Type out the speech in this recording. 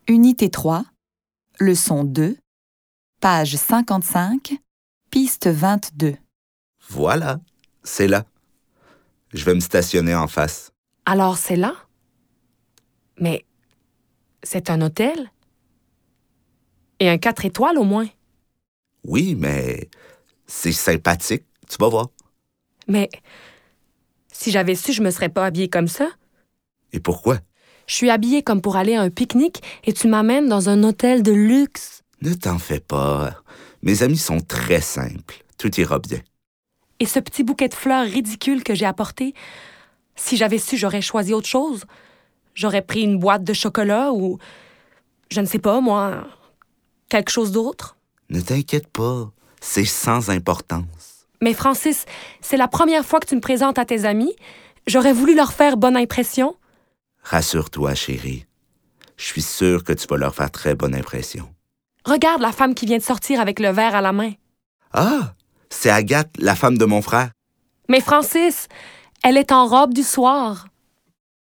Unité 3, leçon 2, page 55, piste 22. Voilà, c'est là. Je vais me stationner en face. Alors c'est là? Mais c'est un hôtel? Et un 4 étoiles au moins. Oui, mais c'est sympathique, tu vas voir. Mais si j'avais su, je me serais pas habillée comme ça. Et pourquoi? Je suis habillée comme pour aller à un pique-nique et tu m'amènes dans un hôtel de luxe. Ne t'en fais pas. Mes amis sont très simples. Tout ira bien. Et ce petit bouquet de fleurs ridicule que j'ai apporté, si j'avais su, j'aurais choisi autre chose. J'aurais pris une boîte de chocolat ou, je ne sais pas, moi, quelque chose d'autre. Ne t'inquiète pas. C'est sans importance. Mais Francis, c'est la première fois que tu me présentes à tes amis. J'aurais voulu leur faire bonne impression. Rassure-toi, chérie. Je suis sûr que tu vas leur faire très bonne impression. Regarde la femme qui vient de sortir avec le verre à la main. Ah, c'est Agathe, la femme de mon frère. Mais Francis, elle est en robe du soir.